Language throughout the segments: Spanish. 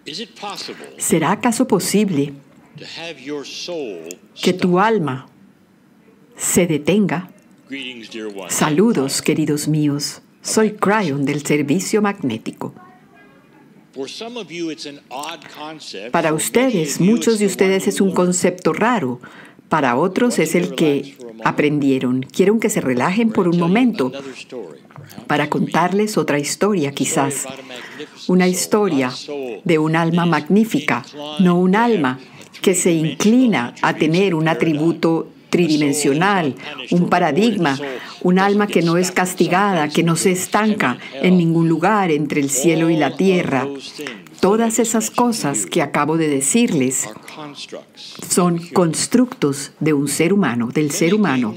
¿Será acaso posible que tu alma se detenga? Saludos, queridos míos. Soy Cryon del Servicio Magnético. Para ustedes, muchos de ustedes es un concepto raro. Para otros es el que aprendieron. Quiero que se relajen por un momento para contarles otra historia, quizás. Una historia de un alma magnífica, no un alma que se inclina a tener un atributo tridimensional, un paradigma, un alma que no es castigada, que no se estanca en ningún lugar entre el cielo y la tierra. Todas esas cosas que acabo de decirles son constructos de un ser humano, del ser humano,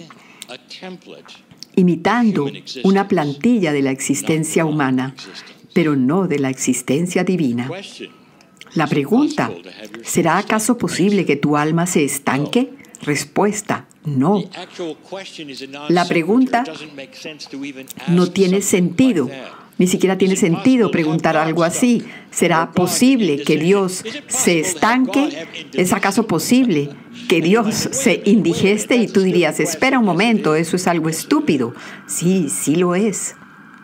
imitando una plantilla de la existencia humana, pero no de la existencia divina. La pregunta, ¿será acaso posible que tu alma se estanque? Respuesta, no. La pregunta no tiene sentido. Ni siquiera tiene sentido preguntar algo así. ¿Será posible que Dios se estanque? ¿Es acaso posible que Dios se indigeste? Y tú dirías, espera un momento, eso es algo estúpido. Sí, sí lo es.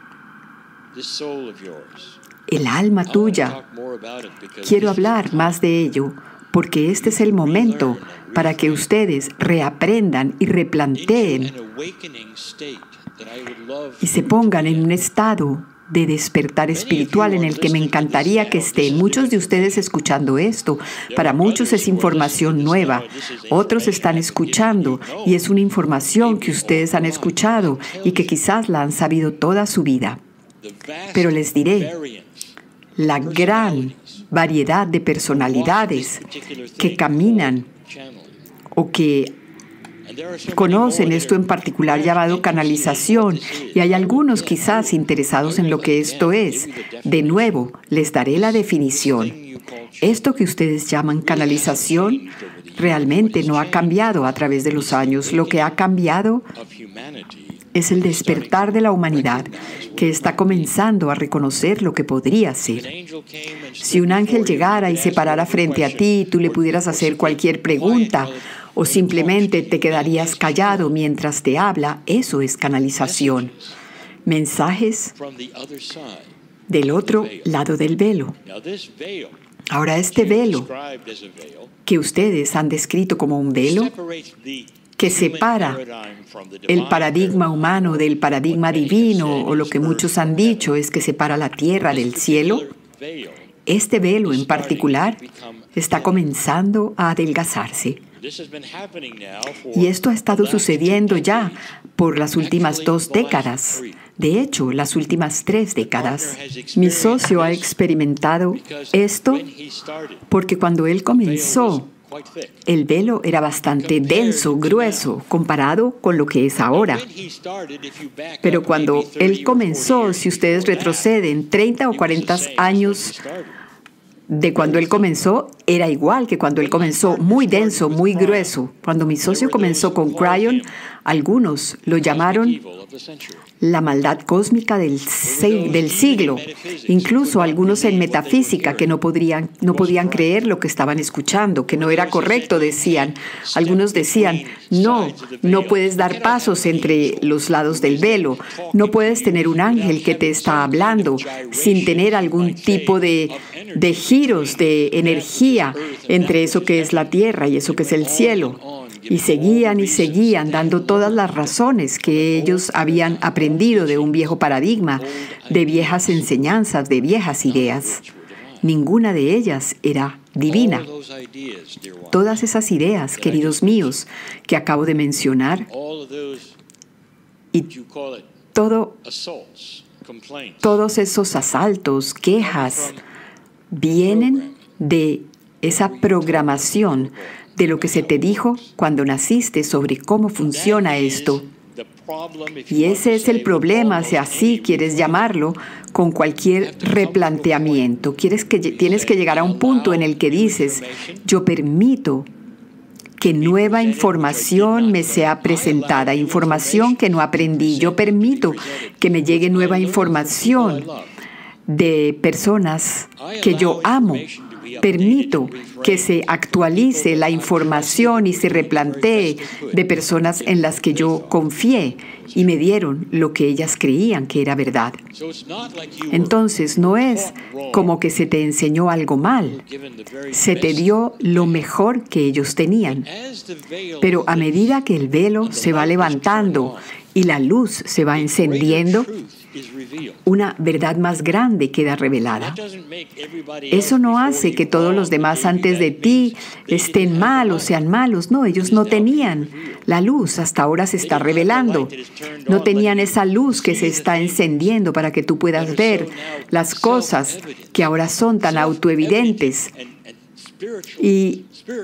El alma tuya. Quiero hablar más de ello, porque este es el momento para que ustedes reaprendan y replanteen y se pongan en un estado de despertar espiritual en el que me encantaría que estén. Muchos de ustedes escuchando esto, para muchos es información nueva. Otros están escuchando y es una información que ustedes han escuchado y que quizás la han sabido toda su vida. Pero les diré, la gran variedad de personalidades que caminan o que conocen esto en particular llamado canalización, y hay algunos quizás interesados en lo que esto es. De nuevo, les daré la definición. Esto que ustedes llaman canalización realmente no ha cambiado a través de los años. Lo que ha cambiado es el despertar de la humanidad, que está comenzando a reconocer lo que podría ser. Si un ángel llegara y se parara frente a ti y tú le pudieras hacer cualquier pregunta, o simplemente te quedarías callado mientras te habla, eso es canalización. Mensajes del otro lado del velo. Ahora, este velo que ustedes han descrito como un velo que separa el paradigma humano del paradigma divino, o lo que muchos han dicho es que separa la tierra del cielo, este velo en particular está comenzando a adelgazarse. Y esto ha estado sucediendo ya por las últimas 2 décadas. De hecho, las últimas 3 décadas. Mi socio ha experimentado esto porque cuando él comenzó, el velo era bastante denso, grueso, comparado con lo que es ahora. Pero cuando él comenzó, si ustedes retroceden 30 o 40 años de cuando él comenzó, era igual que cuando él comenzó, muy denso, muy grueso. Cuando mi socio comenzó con Cryon, algunos lo llamaron la maldad cósmica del siglo. Incluso algunos en metafísica que no podían creer lo que estaban escuchando, que no era correcto, decían. Algunos decían, no puedes dar pasos entre los lados del velo. No puedes tener un ángel que te está hablando sin tener algún tipo de giros de energía entre eso que es la tierra y eso que es el cielo. Y seguían dando todas las razones que ellos habían aprendido de un viejo paradigma, de viejas enseñanzas, de viejas ideas. Ninguna de ellas era divina. Todas esas ideas, queridos míos, que acabo de mencionar, y todos esos asaltos, quejas, vienen de esa programación de lo que se te dijo cuando naciste sobre cómo funciona esto. Y ese es el problema, si así quieres llamarlo, con cualquier replanteamiento. Tienes que llegar a un punto en el que dices, yo permito que nueva información me sea presentada, información que no aprendí. Yo permito que me llegue nueva información de personas que yo amo. permito que se actualice la información y se replantee de personas en las que yo confié y me dieron lo que ellas creían que era verdad. Entonces, no es como que se te enseñó algo mal. Se te dio lo mejor que ellos tenían. Pero a medida que el velo se va levantando y la luz se va encendiendo, una verdad más grande queda revelada. Eso no hace que todos los demás antes de ti estén mal o sean malos. No, ellos no tenían la luz. Hasta ahora se está revelando. No tenían esa luz que se está encendiendo para que tú puedas ver las cosas que ahora son tan autoevidentes y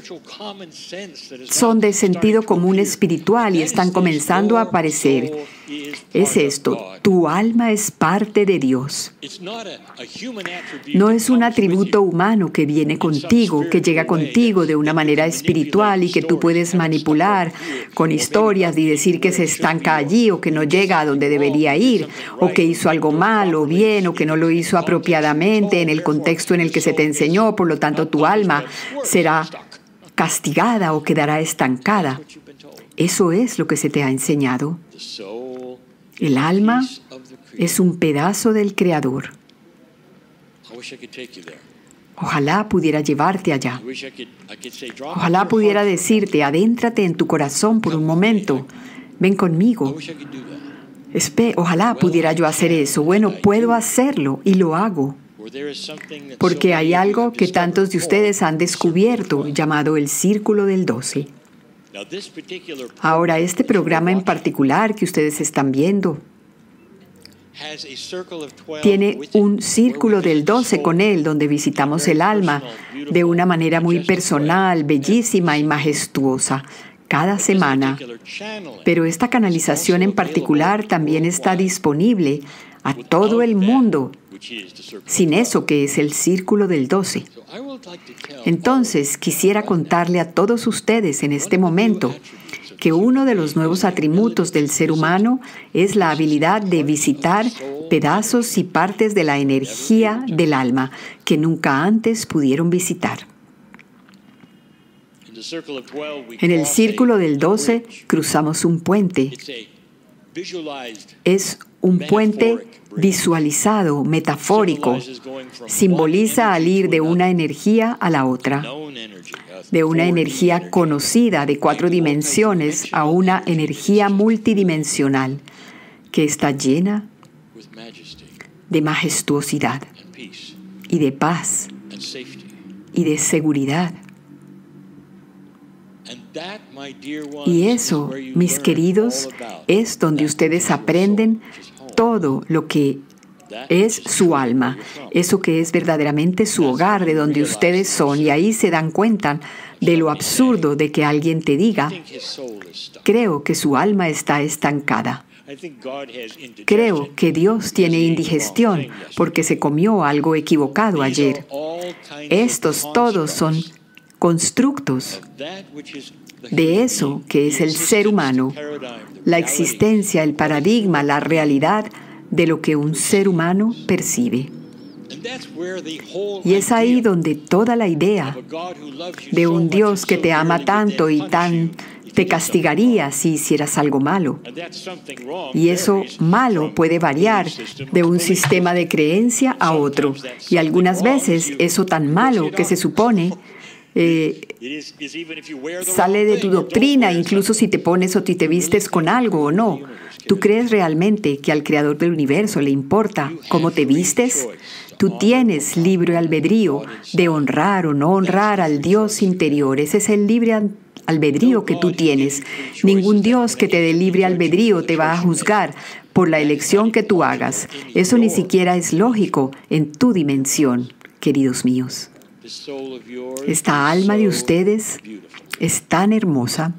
son de sentido común espiritual y están comenzando a aparecer. Es esto, tu alma es parte de Dios. No es un atributo humano que viene contigo, que llega contigo de una manera espiritual y que tú puedes manipular con historias y decir que se estanca allí o que no llega a donde debería ir, o que hizo algo mal o bien, o que no lo hizo apropiadamente en el contexto en el que se te enseñó, por lo tanto tu alma será castigada o quedará estancada. Eso es lo que se te ha enseñado. El alma es un pedazo del Creador. Ojalá pudiera llevarte allá. Ojalá pudiera decirte, adéntrate en tu corazón por un momento. Ven conmigo. Ojalá pudiera yo hacer eso. Bueno, puedo hacerlo y lo hago. Porque hay algo que tantos de ustedes han descubierto llamado el Círculo del 12. Ahora, este programa en particular que ustedes están viendo tiene un Círculo del 12 con él, donde visitamos el alma de una manera muy personal, bellísima y majestuosa, cada semana. Pero esta canalización en particular también está disponible a todo el mundo, sin eso que es el Círculo del 12. Entonces, quisiera contarle a todos ustedes en este momento que uno de los nuevos atributos del ser humano es la habilidad de visitar pedazos y partes de la energía del alma que nunca antes pudieron visitar. En el Círculo del 12 cruzamos un puente. Es un puente visualizado, metafórico. Simboliza al ir de una energía a la otra, de una energía conocida de 4 dimensiones a una energía multidimensional que está llena de majestuosidad y de paz y de seguridad. Y eso, mis queridos, es donde ustedes aprenden todo lo que es su alma, eso que es verdaderamente su hogar, de donde ustedes son, y ahí se dan cuenta de lo absurdo de que alguien te diga, creo que su alma está estancada. Creo que Dios tiene indigestión porque se comió algo equivocado ayer. Estos todos son constructos de eso que es el ser humano, la existencia, el paradigma, la realidad de lo que un ser humano percibe. Y es ahí donde toda la idea de un Dios que te ama tanto y te castigaría si hicieras algo malo. Y eso malo puede variar de un sistema de creencia a otro. Y algunas veces eso tan malo que se supone sale de tu doctrina, incluso si te pones o te vistes con algo o no. ¿Tú crees realmente que al Creador del universo le importa cómo te vistes? Tú tienes libre albedrío de honrar o no honrar al Dios interior. Ese es el libre albedrío que tú tienes. Ningún Dios que te dé libre albedrío te va a juzgar por la elección que tú hagas. Eso ni siquiera es lógico en tu dimensión, queridos míos. Esta alma de ustedes es tan hermosa.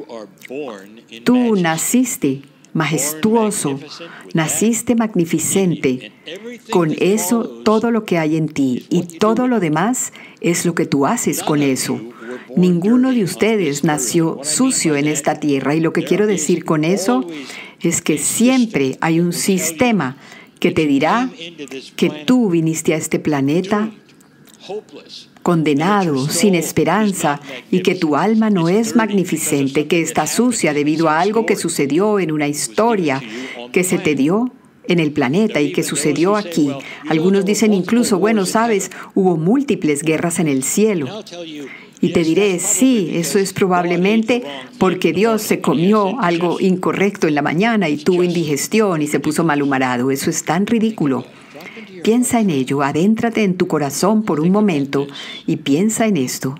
Tú naciste majestuoso, naciste magnificente. Con eso, todo lo que hay en ti y todo lo demás es lo que tú haces con eso. Ninguno de ustedes nació sucio en esta tierra, y lo que quiero decir con eso es que siempre hay un sistema que te dirá que tú viniste a este planeta condenado, sin esperanza, y que tu alma no es magnificente, que está sucia debido a algo que sucedió en una historia que se te dio en el planeta y que sucedió aquí. Algunos dicen incluso, bueno, sabes, hubo múltiples guerras en el cielo. Y te diré, sí, eso es probablemente porque Dios se comió algo incorrecto en la mañana y tuvo indigestión y se puso malhumorado. Eso es tan ridículo. Piensa en ello, adéntrate en tu corazón por un momento y piensa en esto.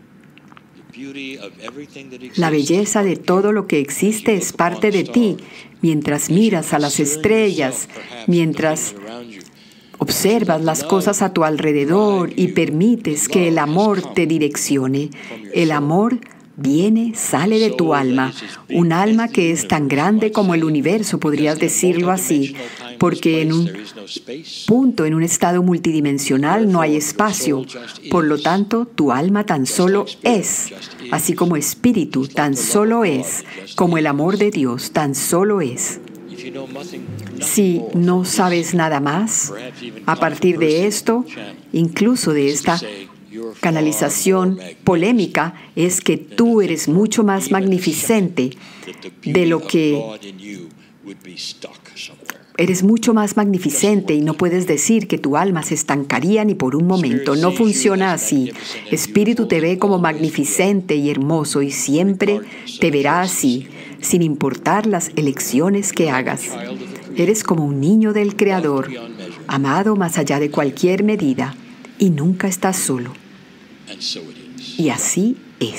La belleza de todo lo que existe es parte de ti. Mientras miras a las estrellas, mientras observas las cosas a tu alrededor y permites que el amor te direccione. El amor sale de tu alma, un alma que es tan grande como el universo, podrías decirlo así, porque en un punto, en un estado multidimensional, no hay espacio. Por lo tanto, tu alma tan solo es, así como espíritu tan solo es, como el amor de Dios tan solo es. Si no sabes nada más, a partir de esto, incluso de esta canalización polémica, es que tú eres mucho más magnificente de lo que eres mucho más magnificente y no puedes decir que tu alma se estancaría ni por un momento. No funciona así. Espíritu te ve como magnificente y hermoso y siempre te verá así, sin importar las elecciones que hagas. Eres como un niño del Creador, amado más allá de cualquier medida, y nunca estás solo. Y así